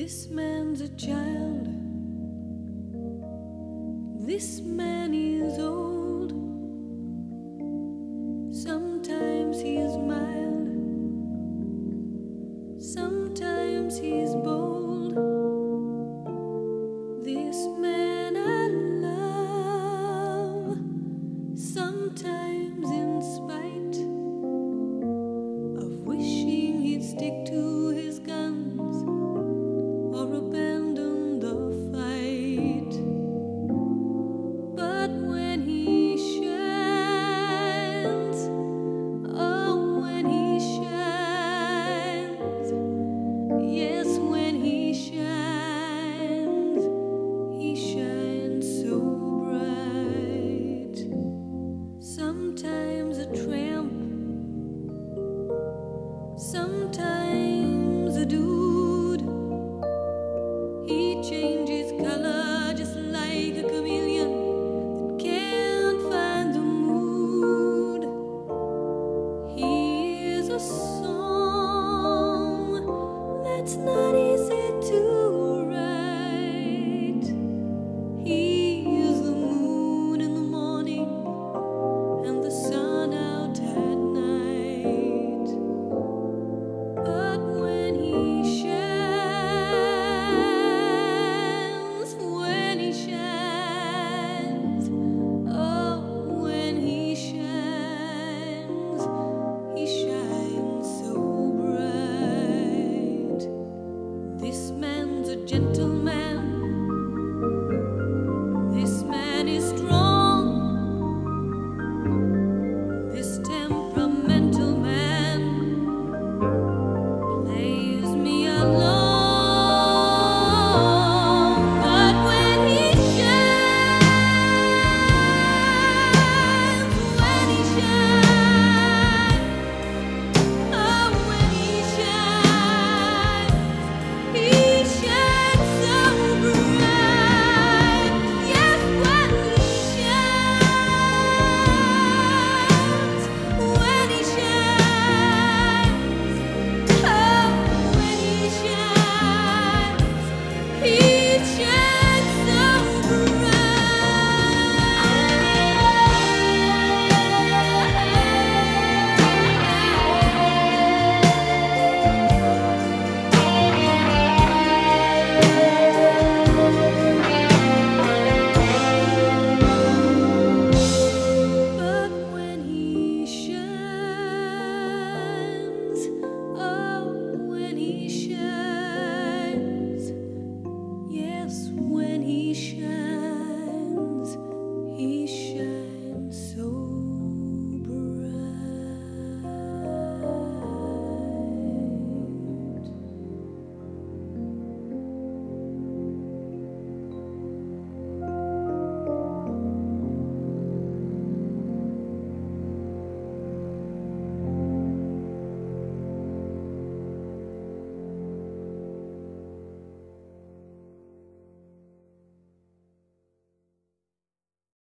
This man's a child. This man is old. Sometimes he is mild. Sometimes he is bold. This man I love. Sometimes in spite of wishing he'd stick to his guns or abandon the fight. But when he shines, oh, when he shines, yes, when he shines so bright. Sometimes a tramp, sometimes